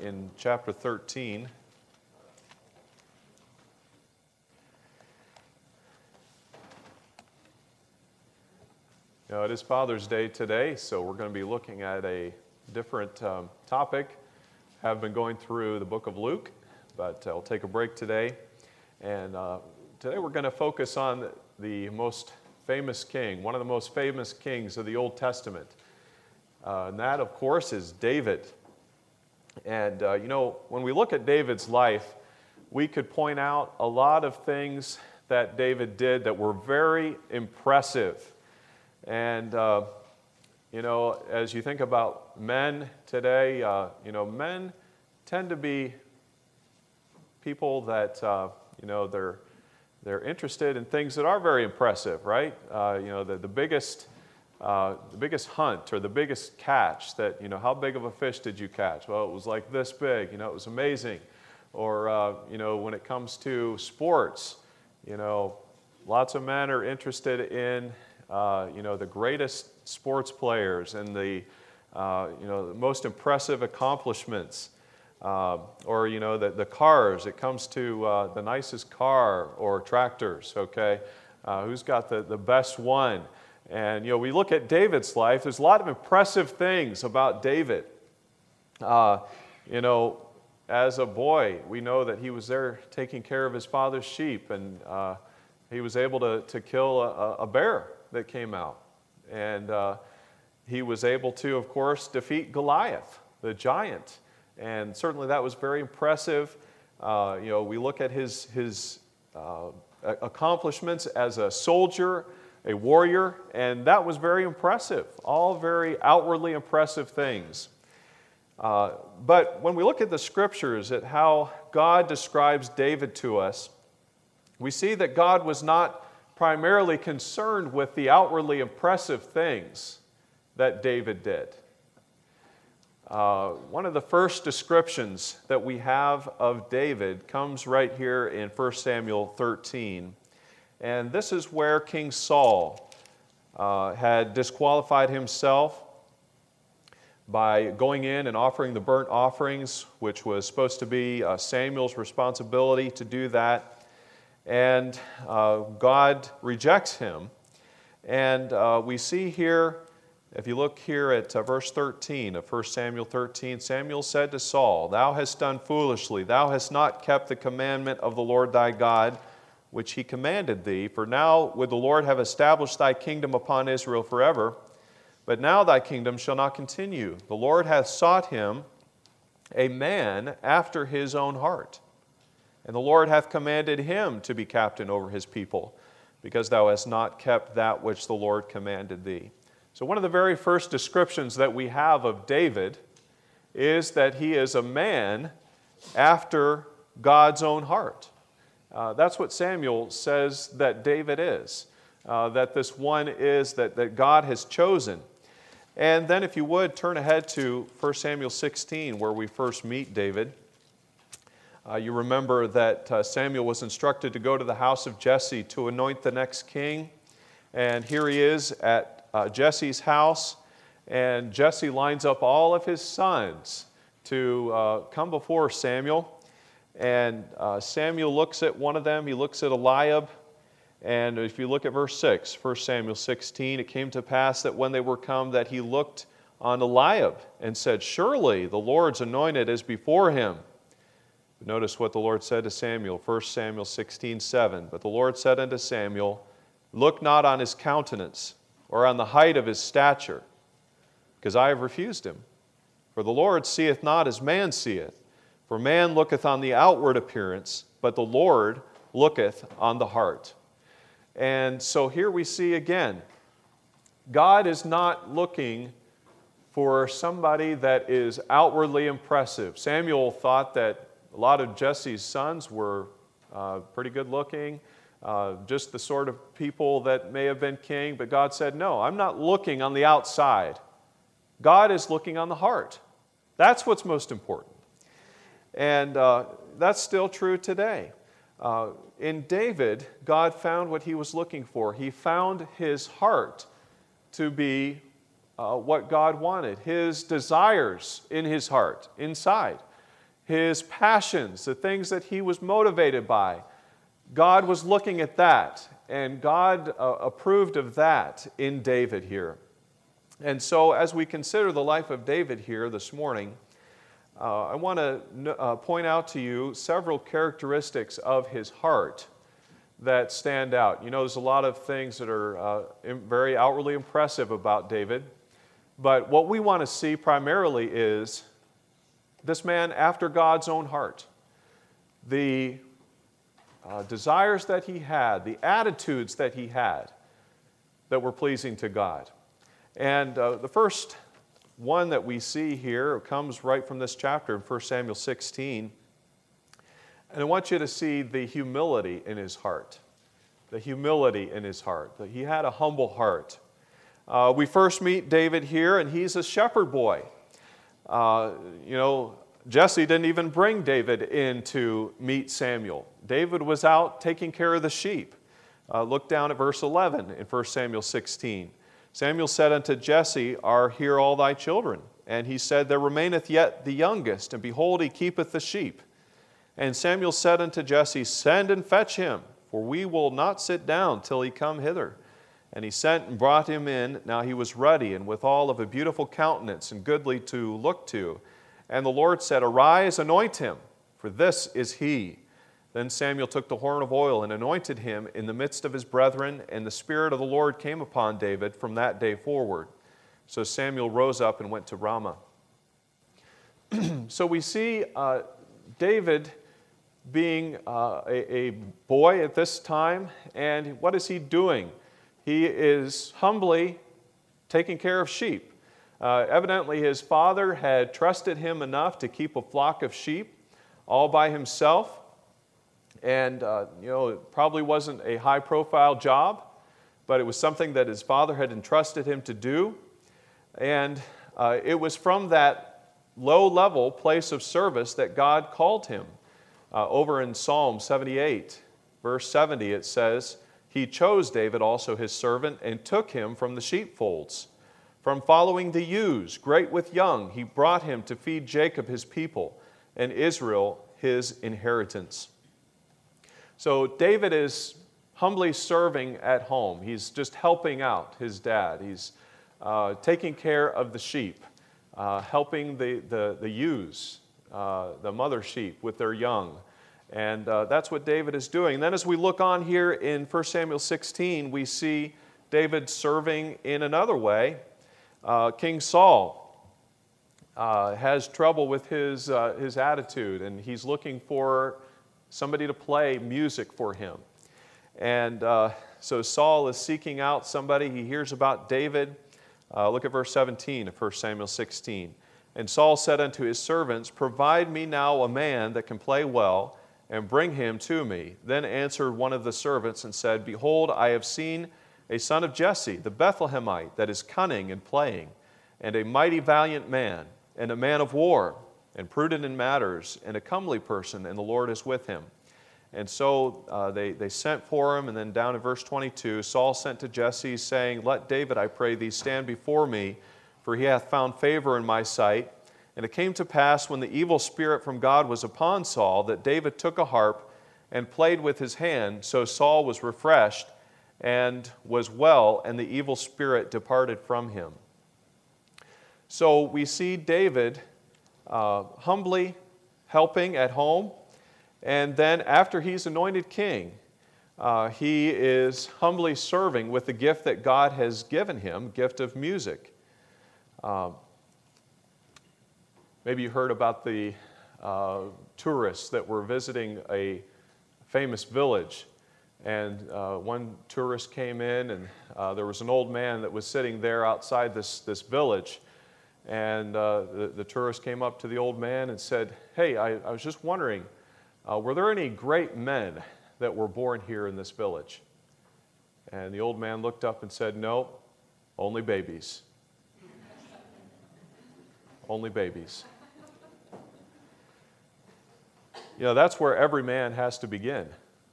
in chapter 13. Now, it is Father's Day today, so we're going to be looking at a different topic. Have been going through the book of Luke, but I'll take a break today. And today we're going to focus on the most famous king, one of the most famous kings of the Old Testament. And that, of course, is David. And, when we look at David's life, we could point out a lot of things that David did that were very impressive. And, as you think about men today, men tend to be people that, they're interested in things that are very impressive, right? The biggest hunt or the biggest catch that, how big of a fish did you catch? Well, it was like this big, it was amazing. Or, when it comes to sports, lots of men are interested in, the greatest sports players and the most impressive accomplishments. Or, the cars, it comes to the nicest car or tractors, okay? Who's got the best one? And, we look at David's life, there's a lot of impressive things about David. As a boy, we know that he was there taking care of his father's sheep, and he was able to kill a bear that came out. And he was able to, of course, defeat Goliath, the giant. And certainly that was very impressive. We look at his accomplishments as a soldier, a warrior, and that was very impressive. All very outwardly impressive things. But when we look at the scriptures, at how God describes David to us, we see that God was not primarily concerned with the outwardly impressive things that David did. One of the first descriptions that we have of David comes right here in 1 Samuel 13. And this is where King Saul had disqualified himself by going in and offering the burnt offerings, which was supposed to be Samuel's responsibility to do that. And God rejects him. And we see here, if you look here at verse 13 of 1 Samuel 13, Samuel said to Saul, "Thou hast done foolishly. Thou hast not kept the commandment of the Lord thy God, which he commanded thee. For now would the Lord have established thy kingdom upon Israel forever. But now thy kingdom shall not continue. The Lord hath sought him a man after his own heart. And the Lord hath commanded him to be captain over his people, because thou hast not kept that which the Lord commanded thee." So one of the very first descriptions that we have of David is that he is a man after God's own heart. That's what Samuel says that David is, that this one is that God has chosen. And then if you would, turn ahead to 1 Samuel 16, where we first meet David. You remember that Samuel was instructed to go to the house of Jesse to anoint the next king. And here he is at Jesse's house, and Jesse lines up all of his sons to come before Samuel. And Samuel looks at one of them. He looks at Eliab. And if you look at verse 6, 1 Samuel 16, it came to pass that when they were come, that he looked on Eliab and said, "Surely the Lord's anointed is before him." But notice what the Lord said to Samuel, 1 Samuel 16:7. "But the Lord said unto Samuel, Look not on his countenance, or on the height of his stature, because I have refused him. For the Lord seeth not as man seeth. For man looketh on the outward appearance, but the Lord looketh on the heart." And so here we see again, God is not looking for somebody that is outwardly impressive. Samuel thought that a lot of Jesse's sons were pretty good looking, just the sort of people that may have been king, but God said, "No, I'm not looking on the outside. God is looking on the heart." That's what's most important. And that's still true today. In David, God found what he was looking for. He found his heart to be what God wanted, his desires in his heart, inside. his passions, the things that he was motivated by. God was looking at that, and God approved of that in David here. And so as we consider the life of David here this morning, I want to point out to you several characteristics of his heart that stand out. You know, there's a lot of things that are very outwardly impressive about David, but what we want to see primarily is this man after God's own heart. The desires that he had, the attitudes that he had that were pleasing to God. And the first one that we see here comes right from this chapter in 1 Samuel 16. And I want you to see the humility in his heart. The humility in his heart. That he had a humble heart. We first meet David here, and he's a shepherd boy. Jesse didn't even bring David in to meet Samuel. David was out taking care of the sheep. Look down at verse 11 in 1 Samuel 16. Samuel said unto Jesse, Are here all thy children? And he said, There remaineth yet the youngest, and behold, he keepeth the sheep. And Samuel said unto Jesse, Send and fetch him, for we will not sit down till he come hither. And he sent and brought him in. Now he was ruddy, and withal of a beautiful countenance, and goodly to look to. And the Lord said, Arise, anoint him, for this is he. Then Samuel took the horn of oil and anointed him in the midst of his brethren, and the Spirit of the Lord came upon David from that day forward. So Samuel rose up and went to Ramah. So we see David being a boy at this time, and what is he doing? He is humbly taking care of sheep. Evidently his father had trusted him enough to keep a flock of sheep all by himself. And, it probably wasn't a high-profile job, but it was something that his father had entrusted him to do. And it was from that low-level place of service that God called him. Over in Psalm 78, verse 70, it says, He chose David also his servant, and took him from the sheepfolds. From following the ewes, great with young, he brought him to feed Jacob his people, and Israel his inheritance. So David is humbly serving at home. He's just helping out his dad. He's taking care of the sheep, helping the ewes, the mother sheep with their young. And that's what David is doing. And then as we look on here in 1 Samuel 16, we see David serving in another way. King Saul has trouble with his attitude, and he's looking for somebody to play music for him. And so Saul is seeking out somebody. He hears about David. Look at verse 17 of 1 Samuel 16. And Saul said unto his servants, Provide me now a man that can play well, and bring him to me. Then answered one of the servants and said, Behold, I have seen a son of Jesse, the Bethlehemite, that is cunning in playing, and a mighty valiant man, and a man of war, and prudent in matters, and a comely person, and the Lord is with him. And so they sent for him, and then down in verse 22, Saul sent to Jesse, saying, Let David, I pray thee, stand before me, for he hath found favor in my sight. And it came to pass, when the evil spirit from God was upon Saul, that David took a harp and played with his hand. So Saul was refreshed and was well, and the evil spirit departed from him. So we see David humbly helping at home, and then after he's anointed king, he is humbly serving with the gift that God has given him, gift of music. Maybe you heard about the tourists that were visiting a famous village, and one tourist came in, and there was an old man that was sitting there outside this village. And the tourist came up to the old man and said, Hey, I was just wondering, were there any great men that were born here in this village? And the old man looked up and said, No, only babies. Only babies. That's where every man has to begin.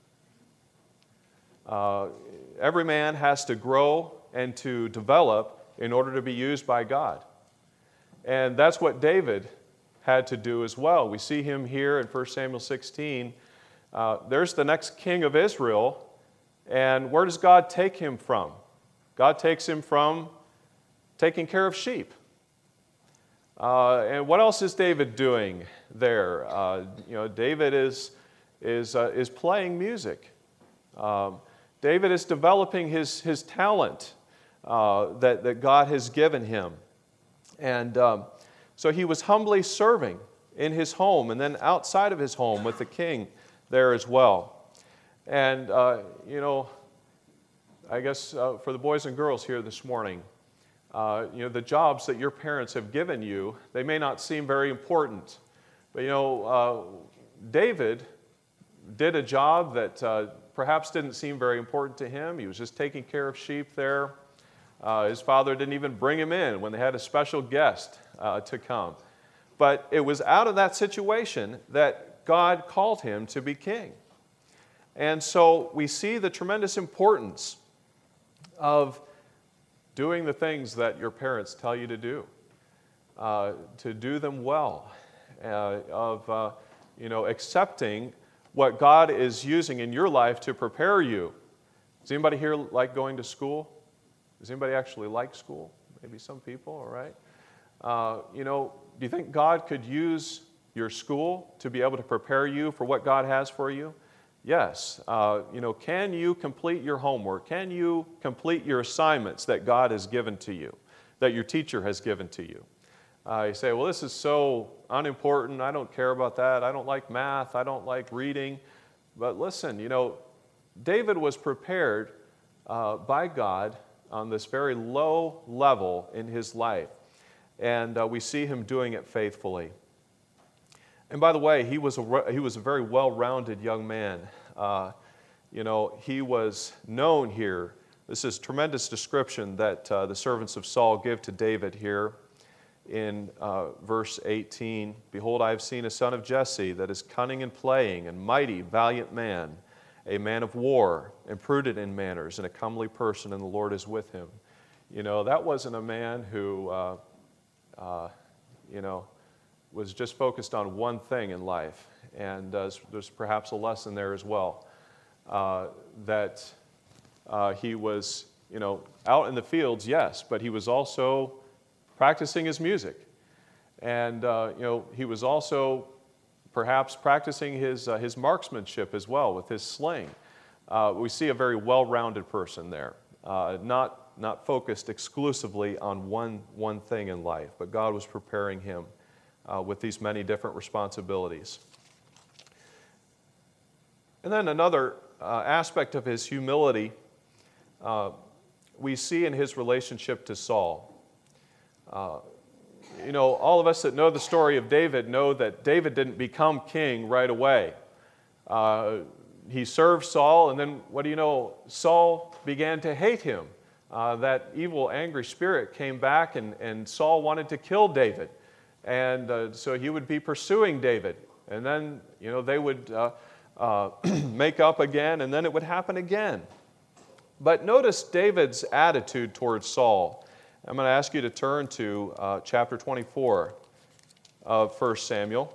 Every man has to grow and to develop in order to be used by God. And that's what David had to do as well. We see him here in 1 Samuel 16. There's the next king of Israel, and where does God take him from? God takes him from taking care of sheep. And what else is David doing there? David is playing music. David is developing his talent that God has given him. And so he was humbly serving in his home and then outside of his home with the king there as well. And, I guess for the boys and girls here this morning, the jobs that your parents have given you, they may not seem very important. But, David did a job that perhaps didn't seem very important to him. He was just taking care of sheep there. His father didn't even bring him in when they had a special guest to come. But it was out of that situation that God called him to be king. And so we see the tremendous importance of doing the things that your parents tell you to do them well, of accepting what God is using in your life to prepare you. Does anybody here like going to school? Does anybody actually like school? Maybe some people, all right. Do you think God could use your school to be able to prepare you for what God has for you? Yes. Can you complete your homework? Can you complete your assignments that God has given to you, that your teacher has given to you? You say, well, this is so unimportant. I don't care about that. I don't like math. I don't like reading. But listen, David was prepared by God on this very low level in his life. And we see him doing it faithfully. And by the way, he was a very well-rounded young man. He was known here. This is tremendous description that the servants of Saul give to David here in verse 18. Behold, I have seen a son of Jesse that is cunning in playing and mighty, valiant man, a man of war, and prudent in manners, and a comely person, and the Lord is with him. That wasn't a man who, was just focused on one thing in life. And there's perhaps a lesson there as well, that he was, out in the fields, yes, but he was also practicing his music. And, he was also perhaps practicing his marksmanship as well with his sling. We see a very well-rounded person there, not focused exclusively on one thing in life, but God was preparing him with these many different responsibilities. And then another aspect of his humility we see in his relationship to Saul. All of us that know the story of David know that David didn't become king right away. He served Saul, and then what do you know? Saul began to hate him. That evil, angry spirit came back, and Saul wanted to kill David. And so he would be pursuing David. And then, they would make up again, and then it would happen again. But notice David's attitude towards Saul. I'm going to ask you to turn to chapter 24 of 1 Samuel.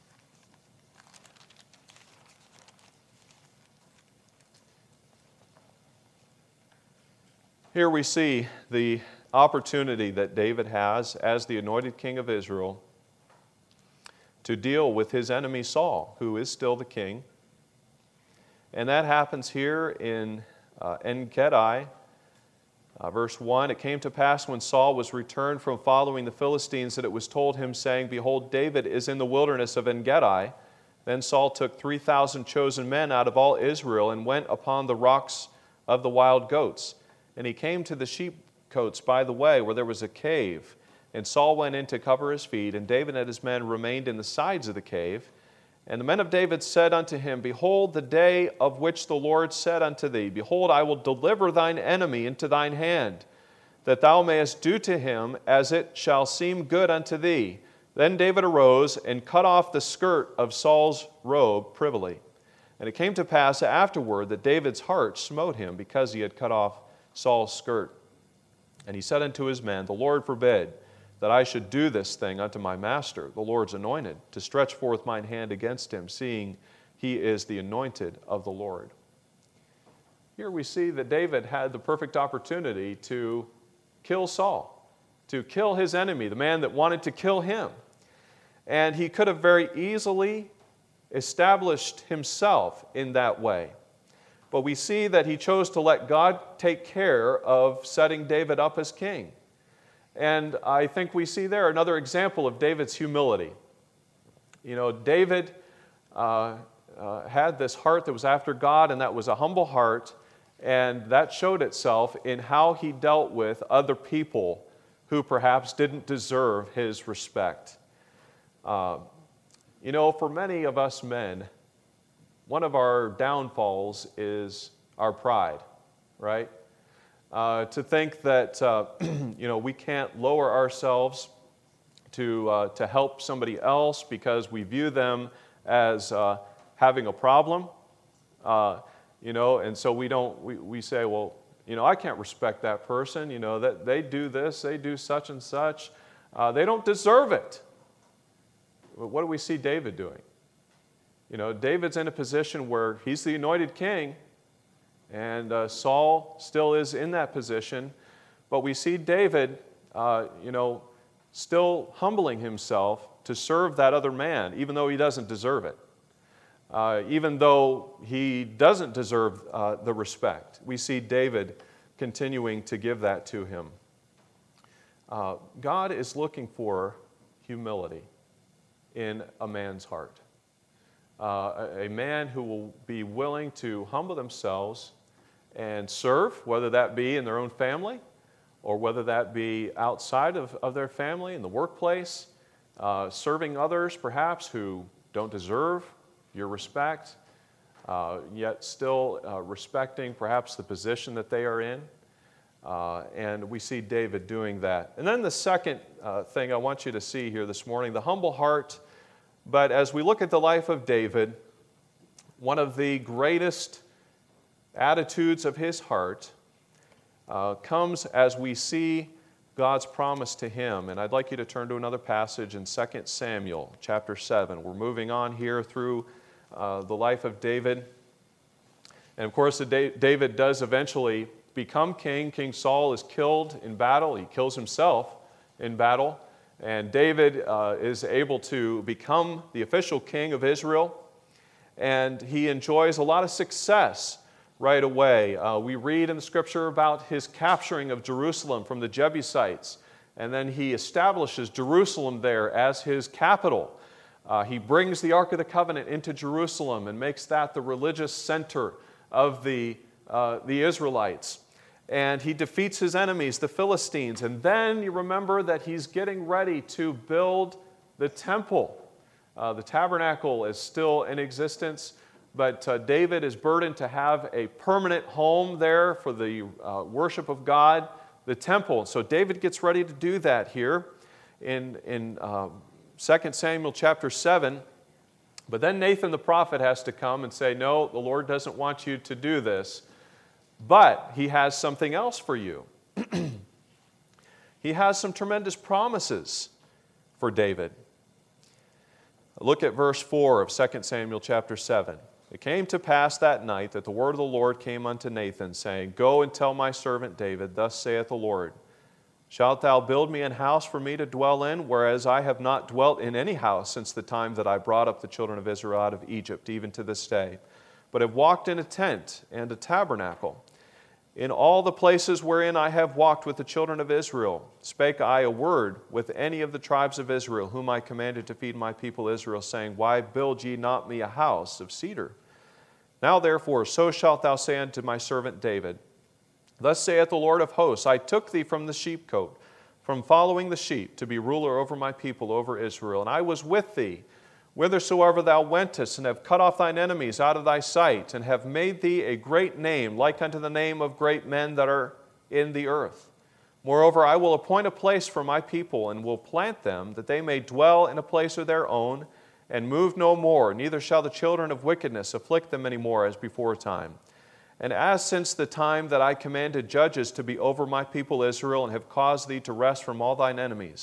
Here we see the opportunity that David has as the anointed king of Israel to deal with his enemy Saul, who is still the king. And that happens here in En-Gedi, verse 1. It came to pass when Saul was returned from following the Philistines that it was told him, saying, Behold, David is in the wilderness of En-Gedi. Then Saul took 3,000 chosen men out of all Israel and went upon the rocks of the wild goats. And he came to the sheepcotes by the way, where there was a cave. And Saul went in to cover his feet, and David and his men remained in the sides of the cave. And the men of David said unto him, Behold, the day of which the Lord said unto thee, Behold, I will deliver thine enemy into thine hand, that thou mayest do to him as it shall seem good unto thee. Then David arose and cut off the skirt of Saul's robe privily. And it came to pass afterward that David's heart smote him, because he had cut off Saul's skirt. And he said unto his men, The Lord forbid that I should do this thing unto my master, the Lord's anointed, to stretch forth mine hand against him, seeing he is the anointed of the Lord. Here we see that David had the perfect opportunity to kill Saul, to kill his enemy, the man that wanted to kill him. And he could have very easily established himself in that way. But we see that he chose to let God take care of setting David up as king. And I think we see there another example of David's humility. You know, David had this heart that was after God, and that was a humble heart, and that showed itself in how he dealt with other people who perhaps didn't deserve his respect. You know, for many of us men, one of our downfalls is our pride, right? To think that you know, we can't lower ourselves to help somebody else because we view them as having a problem, you know, and so we say, well, you know, I can't respect that person, you know, that they do this, they do such and such, they don't deserve it. What do we see David doing? You know, David's in a position where he's the anointed king, and Saul still is in that position, but we see David, you know, still humbling himself to serve that other man, even though he doesn't deserve it. Even though he doesn't deserve the respect, we see David continuing to give that to him. God is looking for humility in a man's heart. A man who will be willing to humble themselves and serve, whether that be in their own family or whether that be outside of their family, in the workplace, serving others perhaps who don't deserve your respect, yet still respecting perhaps the position that they are in. And we see David doing that. And then the second thing I want you to see here this morning, the humble heart. But as we look at the life of David, one of the greatest attitudes of his heart comes as we see God's promise to him. And I'd like you to turn to another passage in 2 Samuel chapter 7. We're moving on here through the life of David. And of course, David does eventually become king. King Saul is killed in battle. He kills himself in battle. And David is able to become the official king of Israel. And he enjoys a lot of success right away. We read in the scripture about his capturing of Jerusalem from the Jebusites. And then he establishes Jerusalem there as his capital. He brings the Ark of the Covenant into Jerusalem and makes that the religious center of the Israelites. And he defeats his enemies, the Philistines. And then you remember that he's getting ready to build the temple. The tabernacle is still in existence, but David is burdened to have a permanent home there for the worship of God, the temple. So David gets ready to do that here in 2 Samuel chapter 7. But then Nathan the prophet has to come and say, no, the Lord doesn't want you to do this. But he has something else for you. He has some tremendous promises for David. Look at verse 4 of 2 Samuel chapter 7. It came to pass that night that the word of the Lord came unto Nathan, saying, Go and tell my servant David, Thus saith the Lord, Shalt thou build me an house for me to dwell in, whereas I have not dwelt in any house since the time that I brought up the children of Israel out of Egypt, even to this day, but have walked in a tent and a tabernacle. In all the places wherein I have walked with the children of Israel, spake I a word with any of the tribes of Israel, whom I commanded to feed my people Israel, saying, Why build ye not me a house of cedar? Now therefore, so shalt thou say unto my servant David, Thus saith the Lord of hosts, I took thee from the sheepcote, from following the sheep, to be ruler over my people, over Israel. And I was with thee, whithersoever thou wentest, and have cut off thine enemies out of thy sight, and have made thee a great name, like unto the name of great men that are in the earth. Moreover, I will appoint a place for my people, and will plant them, that they may dwell in a place of their own, and move no more, neither shall the children of wickedness afflict them any more as before time. And as since the time that I commanded judges to be over my people Israel, and have caused thee to rest from all thine enemies,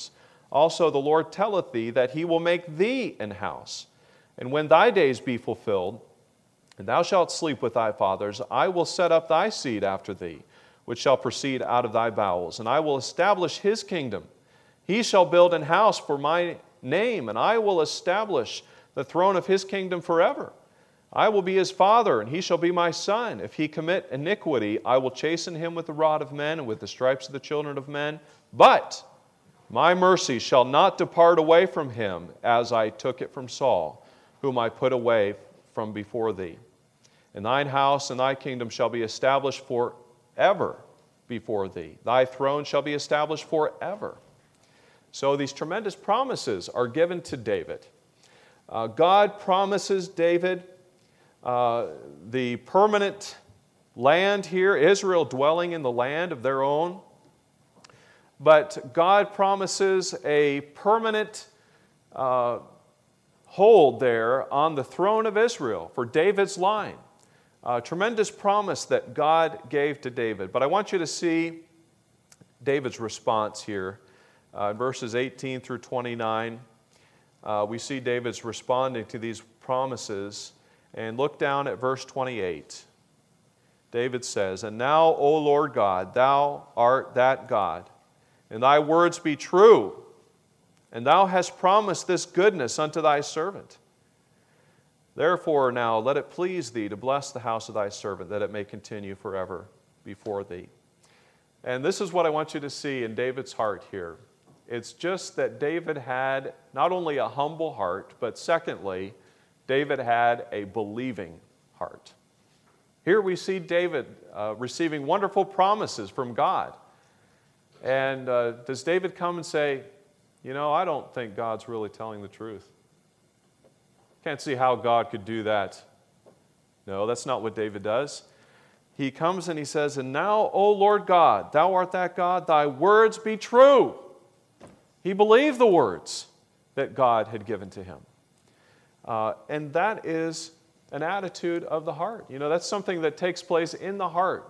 Also the Lord telleth thee that he will make thee an house. And when thy days be fulfilled, and thou shalt sleep with thy fathers, I will set up thy seed after thee, which shall proceed out of thy bowels, and I will establish his kingdom. He shall build an house for my name, and I will establish the throne of his kingdom forever. I will be his father, and he shall be my son. If he commit iniquity, I will chasten him with the rod of men and with the stripes of the children of men. But my mercy shall not depart away from him, as I took it from Saul, whom I put away from before thee. And thine house and thy kingdom shall be established forever before thee. Thy throne shall be established forever. So these tremendous promises are given to David. God promises David the permanent land here, Israel dwelling in the land of their own. But God promises a permanent hold there on the throne of Israel for David's line. A tremendous promise that God gave to David. But I want you to see David's response here. Verses 18 through 29, we see David's responding to these promises. And look down at verse 28. David says, And now, O Lord God, thou art that God, and thy words be true, and thou hast promised this goodness unto thy servant. Therefore now let it please thee to bless the house of thy servant, that it may continue forever before thee. And this is what I want you to see in David's heart here. It's just that David had not only a humble heart, but secondly, David had a believing heart. Here we see David receiving wonderful promises from God. And does David come and say, I don't think God's really telling the truth? Can't see how God could do that. No, that's not what David does. He comes and he says, And now, O Lord God, thou art that God, thy words be true. He believed the words that God had given to him. And that is an attitude of the heart. That's something that takes place in the heart.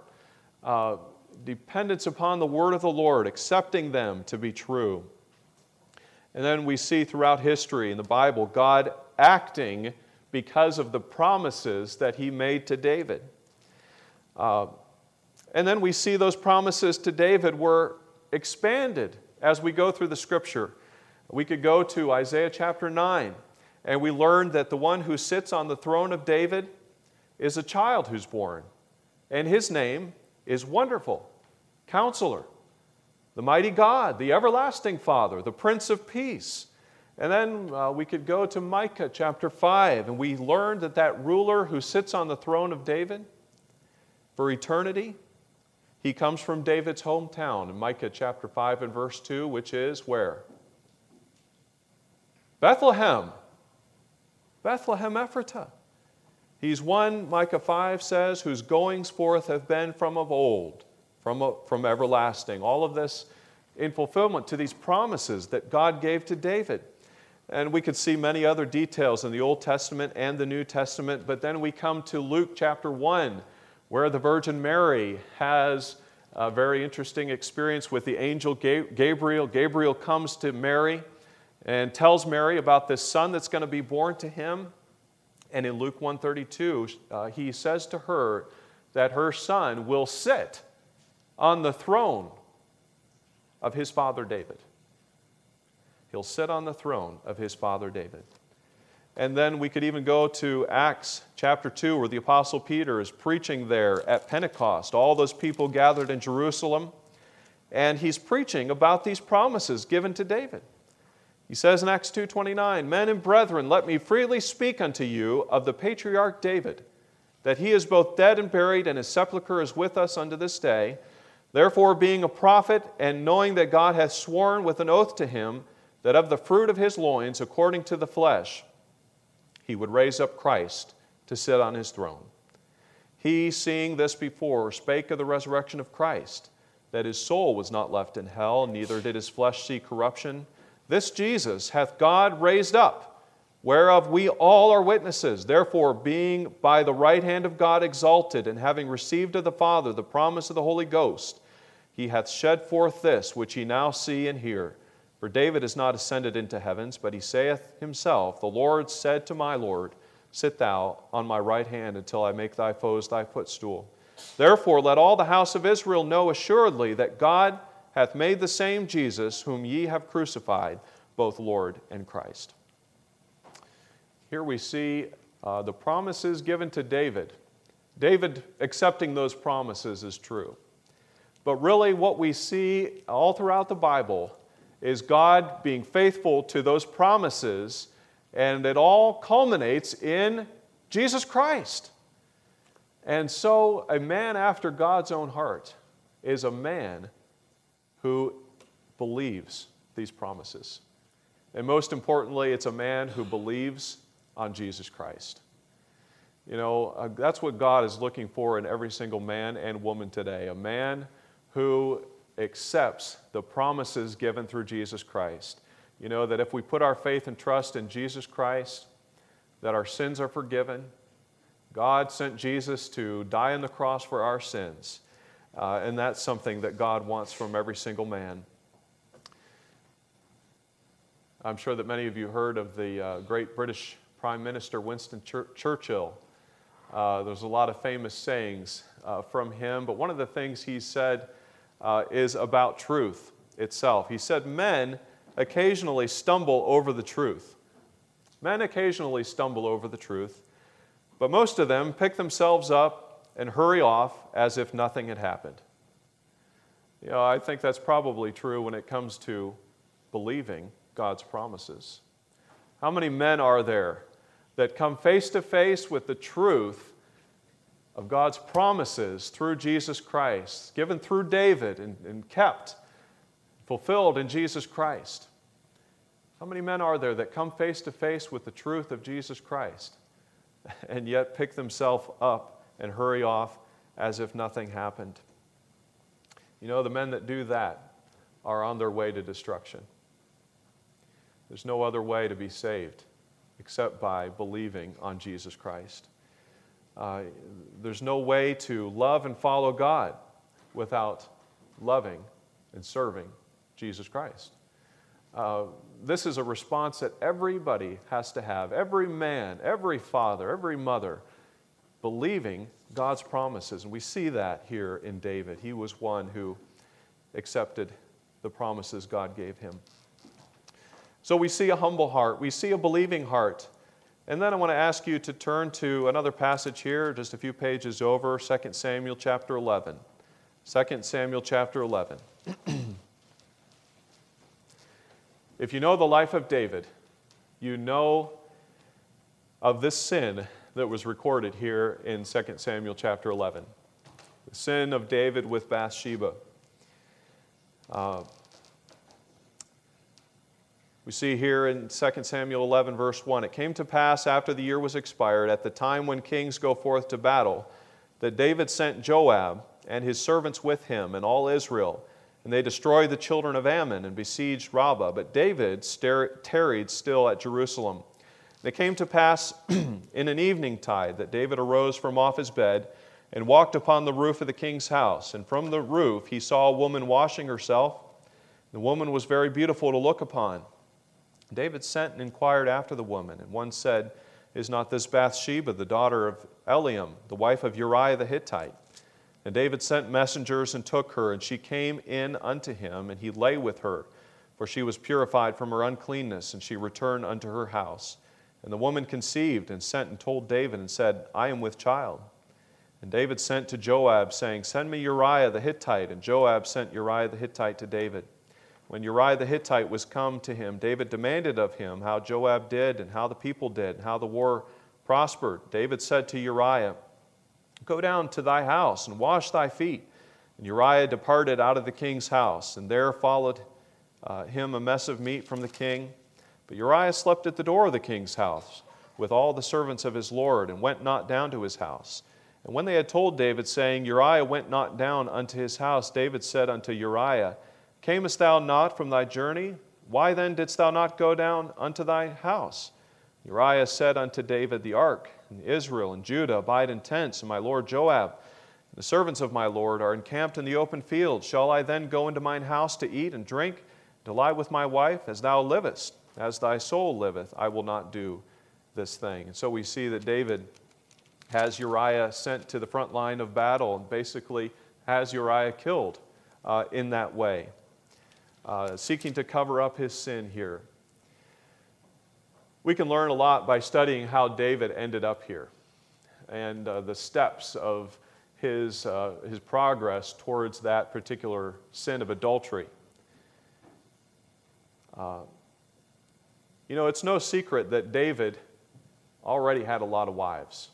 Dependence upon the word of the Lord, accepting them to be true. And then we see throughout history in the Bible, God acting because of the promises that he made to David. And then we see those promises to David were expanded as we go through the Scripture. We could go to Isaiah chapter 9, and we learn that the one who sits on the throne of David is a child who's born. And his name is Wonderful, Counselor, the Mighty God, the Everlasting Father, the Prince of Peace. And then we could go to Micah chapter 5, and we learn that that ruler who sits on the throne of David for eternity, he comes from David's hometown in Micah chapter 5 and verse 2, which is where? Bethlehem. Bethlehem Ephratah. He's one, Micah 5 says, whose goings forth have been from of old, from everlasting. All of this in fulfillment to these promises that God gave to David. And we could see many other details in the Old Testament and the New Testament, but then we come to Luke chapter 1, where the Virgin Mary has a very interesting experience with the angel Gabriel. Gabriel comes to Mary and tells Mary about this son that's going to be born to him. And in Luke 1:32, he says to her that her son will sit on the throne of his father David. He'll sit on the throne of his father David. And then we could even go to Acts chapter 2, where the Apostle Peter is preaching there at Pentecost. All those people gathered in Jerusalem, and he's preaching about these promises given to David. He says in Acts 2:29, Men and brethren, let me freely speak unto you of the patriarch David, that he is both dead and buried, and his sepulchre is with us unto this day. Therefore, being a prophet, and knowing that God hath sworn with an oath to him, that of the fruit of his loins, according to the flesh, he would raise up Christ to sit on his throne. He, seeing this before, spake of the resurrection of Christ, that his soul was not left in hell, neither did his flesh see corruption. This Jesus hath God raised up, whereof we all are witnesses. Therefore, being by the right hand of God exalted, and having received of the Father the promise of the Holy Ghost, he hath shed forth this which ye now see and hear. For David is not ascended into heavens, but he saith himself, The Lord said to my Lord, Sit thou on my right hand until I make thy foes thy footstool. Therefore let all the house of Israel know assuredly that God hath made the same Jesus, whom ye have crucified, both Lord and Christ. Here we see the promises given to David. David accepting those promises is true. But really what we see all throughout the Bible is God being faithful to those promises, and it all culminates in Jesus Christ. And so a man after God's own heart is a man who believes these promises. And most importantly, it's a man who believes on Jesus Christ. You know, that's what God is looking for in every single man and woman today. A man who accepts the promises given through Jesus Christ. You know, that if we put our faith and trust in Jesus Christ, that our sins are forgiven. God sent Jesus to die on the cross for our sins. And that's something that God wants from every single man. I'm sure that many of you heard of the great British Prime Minister Winston Churchill. There's a lot of famous sayings from him, but one of the things he said is about truth itself. He said, men occasionally stumble over the truth. Men occasionally stumble over the truth, but most of them pick themselves up and hurry off as if nothing had happened. You know, I think that's probably true when it comes to believing God's promises. How many men are there that come face to face with the truth of God's promises through Jesus Christ, given through David and kept, fulfilled in Jesus Christ? How many men are there that come face to face with the truth of Jesus Christ and yet pick themselves up and hurry off as if nothing happened? You know, the men that do that are on their way to destruction. There's no other way to be saved except by believing on Jesus Christ. There's no way to love and follow God without loving and serving Jesus Christ. This is a response that everybody has to have. Every man, every father, every mother, believing God's promises. And we see that here in David. He was one who accepted the promises God gave him. So we see a humble heart. We see a believing heart. And then I want to ask you to turn to another passage here, just a few pages over, 2 Samuel chapter 11. 2 Samuel chapter 11. If you know the life of David, you know of this sin that was recorded here in 2 Samuel chapter 11. The sin of David with Bathsheba. We see here in 2 Samuel 11, verse 1, It came to pass after the year was expired, at the time when kings go forth to battle, that David sent Joab and his servants with him and all Israel, and they destroyed the children of Ammon and besieged Rabbah. But David tarried still at Jerusalem. And it came to pass in an eventide that David arose from off his bed and walked upon the roof of the king's house. And from the roof he saw a woman washing herself. The woman was very beautiful to look upon. David sent and inquired after the woman, and one said, Is not this Bathsheba, the daughter of Eliam, the wife of Uriah the Hittite? And David sent messengers and took her, and she came in unto him, and he lay with her, for she was purified from her uncleanness, and she returned unto her house. And the woman conceived, and sent and told David, and said, I am with child. And David sent to Joab, saying, Send me Uriah the Hittite. And Joab sent Uriah the Hittite to David. When Uriah the Hittite was come to him, David demanded of him how Joab did, and how the people did, and how the war prospered. David said to Uriah, Go down to thy house, and wash thy feet. And Uriah departed out of the king's house, and there followed him a mess of meat from the king. But Uriah slept at the door of the king's house, with all the servants of his lord, and went not down to his house. And when they had told David, saying, Uriah went not down unto his house, David said unto Uriah, Camest thou not from thy journey? Why then didst thou not go down unto thy house? Uriah said unto David, The ark, and Israel and Judah abide in tents, and my lord Joab, and the servants of my lord, are encamped in the open field. Shall I then go into mine house to eat and drink? to lie with my wife? As thou livest, as thy soul liveth, I will not do this thing. And so we see that David has Uriah sent to the front line of battle and basically has Uriah killed in that way, seeking to cover up his sin here. We can learn a lot by studying how David ended up here and the steps of his progress towards that particular sin of adultery. It's no secret that David already had a lot of wives.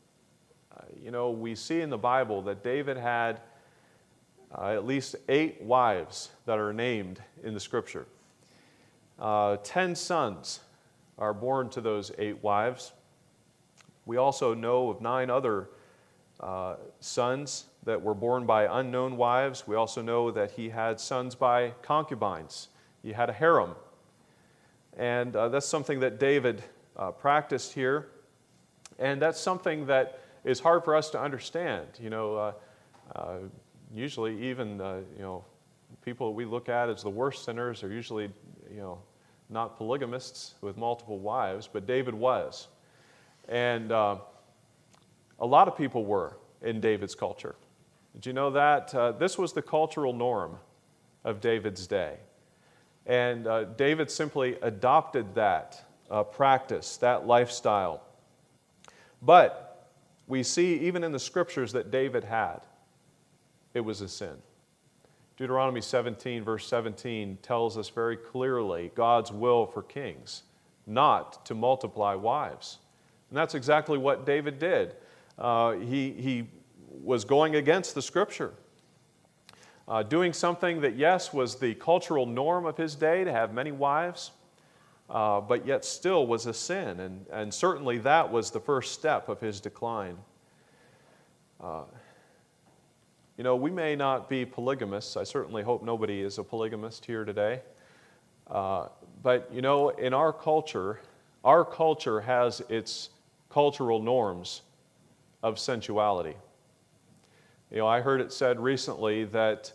We see in the Bible that David had at least 8 wives that are named in the Scripture. 10 sons are born to those 8 wives. We also know of 9 other sons that were born by unknown wives. We also know that he had sons by concubines. He had a harem. And that's something that David practiced here. And that's something that is hard for us to understand. Usually even, people we look at as the worst sinners are usually, not polygamists with multiple wives, but David was. And a lot of people were in David's culture. Did you know that? This was the cultural norm of David's day. And David simply adopted that practice, that lifestyle. But we see even in the Scriptures that David had, it was a sin. Deuteronomy 17, verse 17 tells us very clearly God's will for kings, not to multiply wives. And that's exactly what David did. He was going against the Scripture, doing something that, yes, was the cultural norm of his day to have many wives, but yet still was a sin. And certainly that was the first step of his decline. We may not be polygamists. I certainly hope nobody is a polygamist here today. But, in our culture has its cultural norms of sensuality. I heard it said recently that,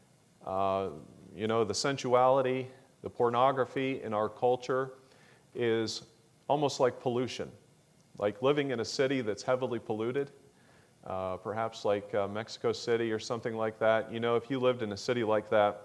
the sensuality, the pornography in our culture is almost like pollution, like living in a city that's heavily polluted. Perhaps like Mexico City or something like that. If you lived in a city like that,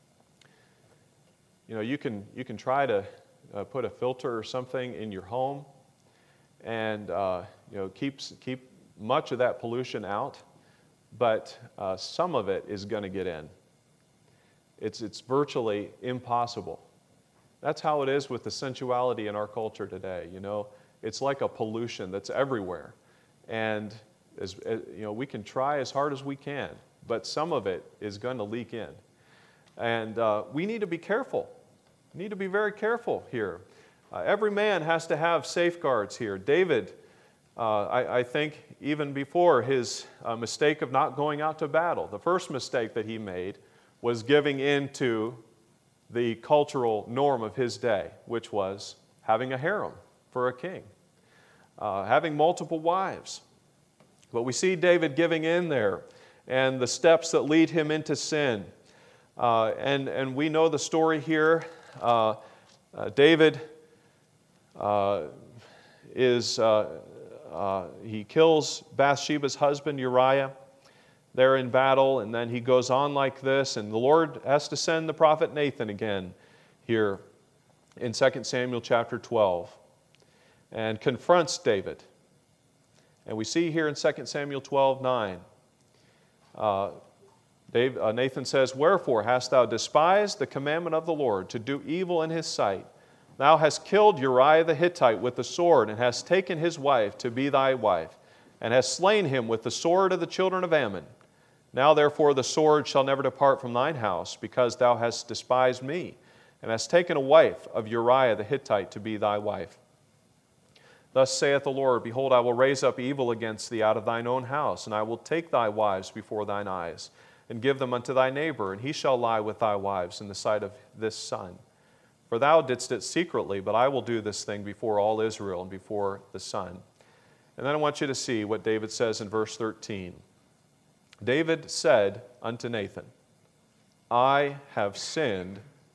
you can try to put a filter or something in your home and keep much of that pollution out, but some of it is going to get in. It's virtually impossible. That's how it is with the sensuality in our culture today. It's like a pollution that's everywhere, and we can try as hard as we can, but some of it is going to leak in. And we need to be careful. We need to be very careful here. Every man has to have safeguards here. David, I think, even before his mistake of not going out to battle, the first mistake that he made was giving in to the cultural norm of his day, which was having a harem for a king, having multiple wives. But we see David giving in there and the steps that lead him into sin. And we know the story here. David he kills Bathsheba's husband Uriah there in battle, and then he goes on like this, and the Lord has to send the prophet Nathan again here in 2 Samuel chapter 12 and confronts David. And we see here in 2 Samuel 12:9, Nathan says, "Wherefore hast thou despised the commandment of the Lord to do evil in his sight? Thou hast killed Uriah the Hittite with the sword, and hast taken his wife to be thy wife, and hast slain him with the sword of the children of Ammon. Now therefore the sword shall never depart from thine house, because thou hast despised me, and hast taken a wife of Uriah the Hittite to be thy wife. Thus saith the Lord, Behold, I will raise up evil against thee out of thine own house, and I will take thy wives before thine eyes, and give them unto thy neighbor, and he shall lie with thy wives in the sight of this sun. For thou didst it secretly, but I will do this thing before all Israel and before the sun." And then I want you to see what David says in verse 13. David said unto Nathan, "I have sinned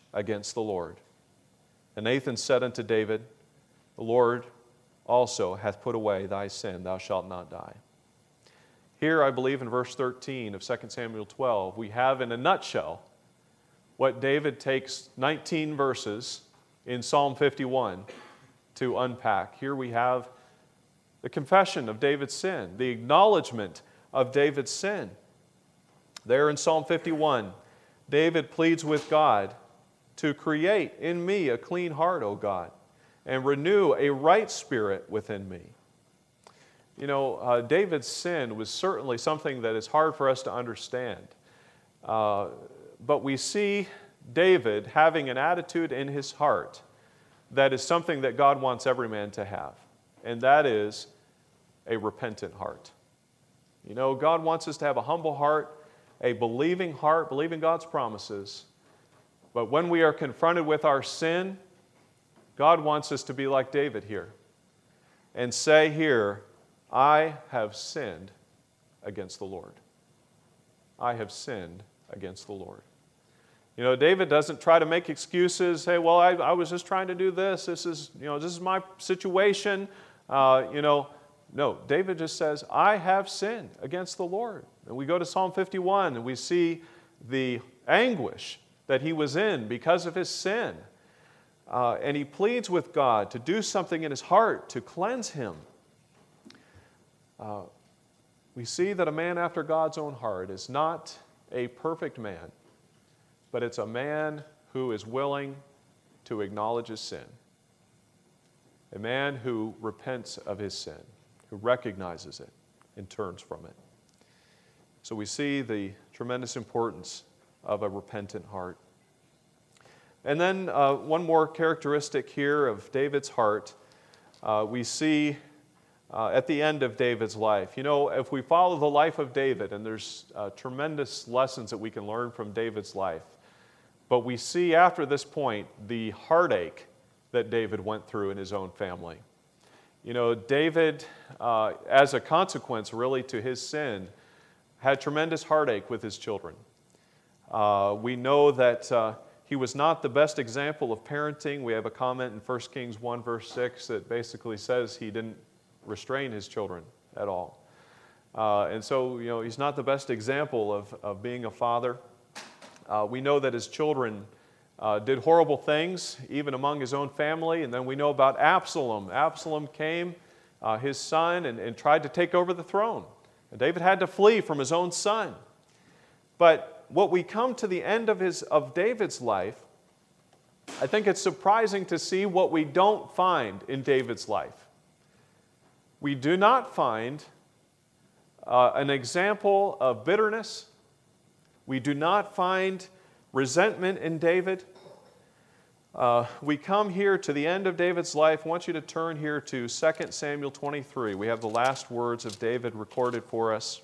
against the Lord. And Nathan said unto David, The Lord also hath put away thy sin, thou shalt not die. Here, I believe in verse 13 of 2 Samuel 12, we have in a nutshell what David takes 19 verses in Psalm 51 to unpack. Here we have the confession of David's sin, the acknowledgement of David's sin. There in Psalm 51, David pleads with God to create in me a clean heart, O God, and renew a right spirit within me. You know, David's sin was certainly something that is hard for us to understand. But we see David having an attitude in his heart that is something that God wants every man to have, and that is a repentant heart. You know, God wants us to have a humble heart, a believing heart, believing God's promises. But when we are confronted with our sin, God wants us to be like David here and say here, I have sinned against the Lord. I have sinned against the Lord. You know, David doesn't try to make excuses, say, well, I was just trying to do this. This is my situation. No, David just says, I have sinned against the Lord. And we go to Psalm 51 and we see the anguish that he was in because of his sin. And he pleads with God to do something in his heart to cleanse him. We see that a man after God's own heart is not a perfect man, but it's a man who is willing to acknowledge his sin. A man who repents of his sin, who recognizes it and turns from it. So we see the tremendous importance of a repentant heart. And then one more characteristic here of David's heart, we see at the end of David's life. You know, if we follow the life of David, and there's tremendous lessons that we can learn from David's life, but we see after this point the heartache that David went through in his own family. You know, David, as a consequence really to his sin, had tremendous heartache with his children. We know that he was not the best example of parenting. We have a comment in 1 Kings 1 verse 6 that basically says he didn't restrain his children at all. And so, you know, he's not the best example of being a father. We know that his children did horrible things, even among his own family. And then we know about Absalom. Absalom came, his son, and tried to take over the throne. And David had to flee from his own son. But what we come to the end of David's life, I think it's surprising to see what we don't find in David's life. We do not find an example of bitterness. We do not find resentment in David. We come here to the end of David's life. I want you to turn here to 2 Samuel 23. We have the last words of David recorded for us.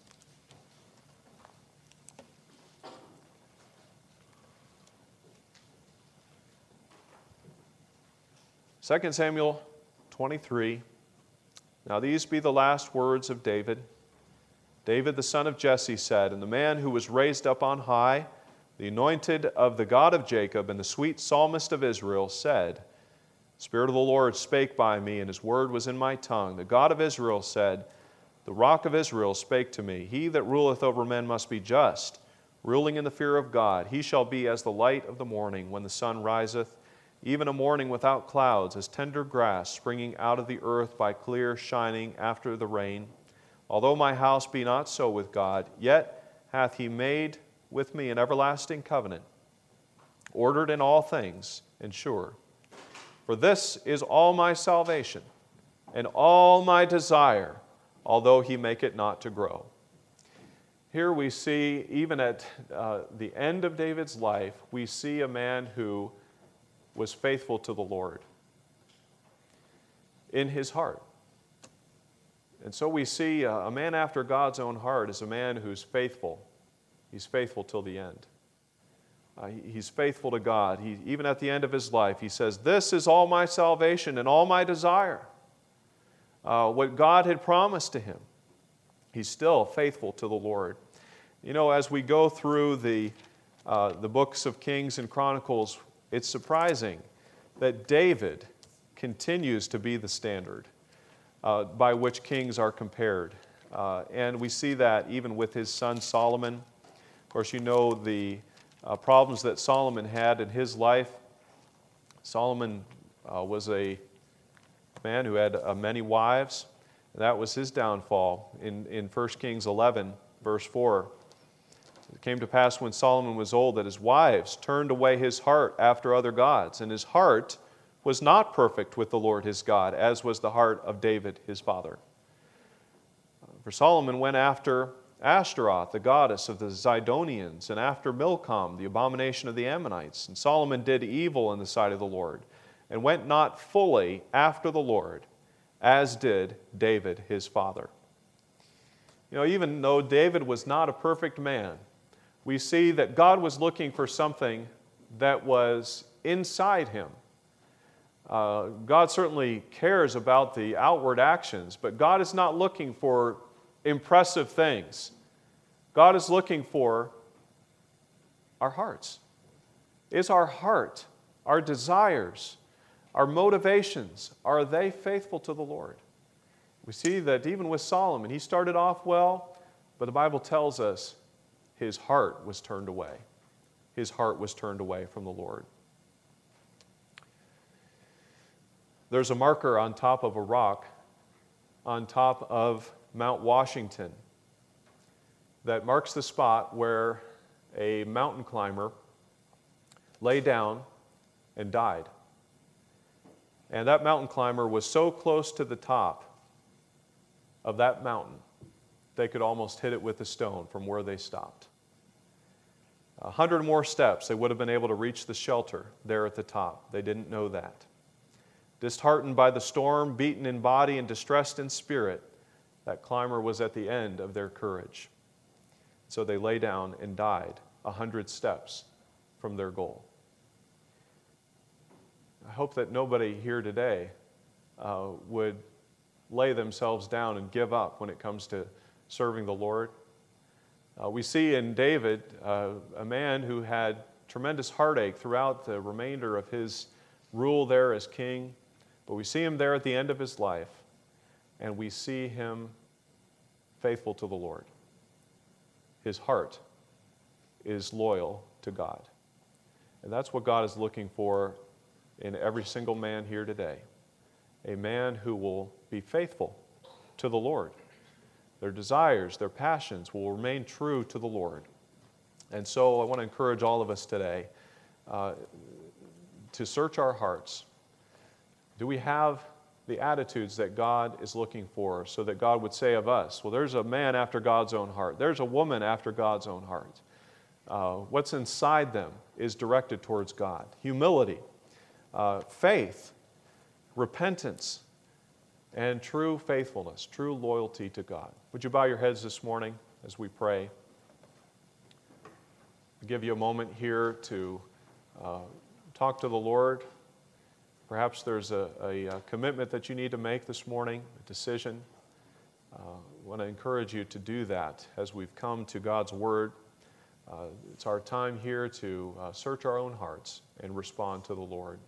Second Samuel 23. Now these be the last words of David. David the son of Jesse said, and the man who was raised up on high, the anointed of the God of Jacob and the sweet psalmist of Israel, said, the Spirit of the Lord spake by me, and his word was in my tongue. The God of Israel said, the rock of Israel spake to me. He that ruleth over men must be just, ruling in the fear of God. He shall be as the light of the morning when the sun riseth, even a morning without clouds, as tender grass springing out of the earth by clear shining after the rain. Although my house be not so with God, yet hath he made with me an everlasting covenant, ordered in all things and sure. For this is all my salvation and all my desire, although he make it not to grow. Here we see, even at the end of David's life, we see a man who was faithful to the Lord in his heart. And so we see a man after God's own heart is a man who's faithful. He's faithful till the end. He's faithful to God. Even at the end of his life, he says, this is all my salvation and all my desire. What God had promised to him. He's still faithful to the Lord. You know, as we go through the the books of Kings and Chronicles, it's surprising that David continues to be the standard by which kings are compared. And we see that even with his son Solomon. Of course, you know the problems that Solomon had in his life. Solomon was a man who had many wives. That was his downfall. In 1 Kings 11, verse 4, it came to pass when Solomon was old that his wives turned away his heart after other gods, and his heart was not perfect with the Lord his God, as was the heart of David his father. For Solomon went after Ashtaroth, the goddess of the Zidonians, and after Milcom, the abomination of the Ammonites. And Solomon did evil in the sight of the Lord, and went not fully after the Lord, as did David his father. You know, even though David was not a perfect man, we see that God was looking for something that was inside him. God certainly cares about the outward actions, but God is not looking for impressive things. God is looking for our hearts. Is our heart, our desires, our motivations, are they faithful to the Lord? We see that even with Solomon, he started off well, but the Bible tells us his heart was turned away. His heart was turned away from the Lord. There's a marker on top of a rock, on top of Mount Washington, that marks the spot where a mountain climber lay down and died. And that mountain climber was so close to the top of that mountain, they could almost hit it with a stone from where they stopped. 100 more steps, they would have been able to reach the shelter there at the top. They didn't know that. Disheartened by the storm, beaten in body and distressed in spirit, that climber was at the end of their courage. So they lay down and died 100 steps from their goal. I hope that nobody here today would lay themselves down and give up when it comes to serving the Lord. We see in David a man who had tremendous heartache throughout the remainder of his rule there as king, but we see him there at the end of his life, and we see him faithful to the Lord. His heart is loyal to God. And that's what God is looking for in every single man here today. A man who will be faithful to the Lord. Their desires, their passions will remain true to the Lord. And so I want to encourage all of us today to search our hearts. Do we have the attitudes that God is looking for, so that God would say of us, well, there's a man after God's own heart. There's a woman after God's own heart. What's inside them is directed towards God. Humility, faith, repentance, and true faithfulness, true loyalty to God. Would you bow your heads this morning as we pray? I'll give you a moment here to talk to the Lord. Perhaps there's a commitment that you need to make this morning, a decision. I want to encourage you to do that as we've come to God's Word. It's our time here to search our own hearts and respond to the Lord.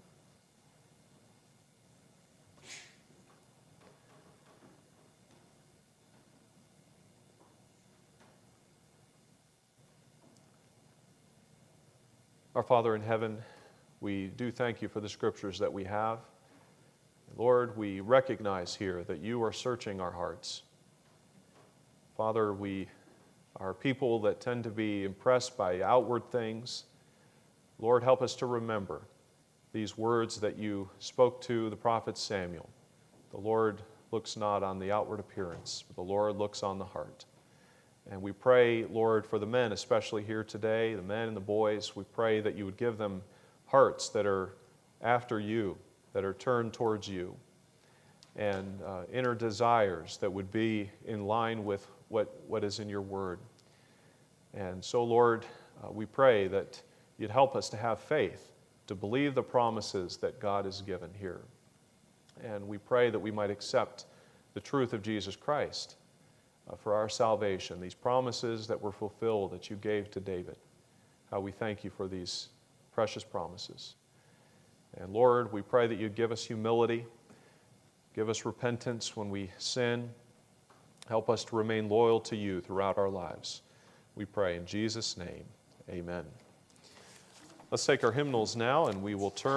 Our Father in heaven, we do thank you for the scriptures that we have. Lord, we recognize here that you are searching our hearts. Father, we are people that tend to be impressed by outward things. Lord, help us to remember these words that you spoke to the prophet Samuel. The Lord looks not on the outward appearance, but the Lord looks on the heart. And we pray, Lord, for the men, especially here today, the men and the boys, we pray that you would give them hearts that are after you, that are turned towards you, and inner desires that would be in line with what is in your word. And so, Lord, we pray that you'd help us to have faith, to believe the promises that God has given here. And we pray that we might accept the truth of Jesus Christ for our salvation, these promises that were fulfilled that you gave to David. how we thank you for these precious promises. And Lord, we pray that you'd give us humility, give us repentance when we sin. Help us to remain loyal to you throughout our lives. We pray in Jesus' name, amen. Let's take our hymnals now, and we will turn